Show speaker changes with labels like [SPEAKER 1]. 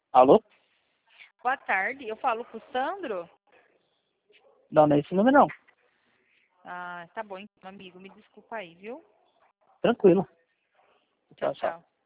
[SPEAKER 1] Alô?
[SPEAKER 2] Boa tarde, eu falo com o Sandro?
[SPEAKER 1] Não, não é esse número não.
[SPEAKER 2] Ah, tá bom, então, amigo, me desculpa aí, viu?
[SPEAKER 1] Tranquilo.
[SPEAKER 2] Tchau,
[SPEAKER 1] Tchau, tchau.
[SPEAKER 2] tchau.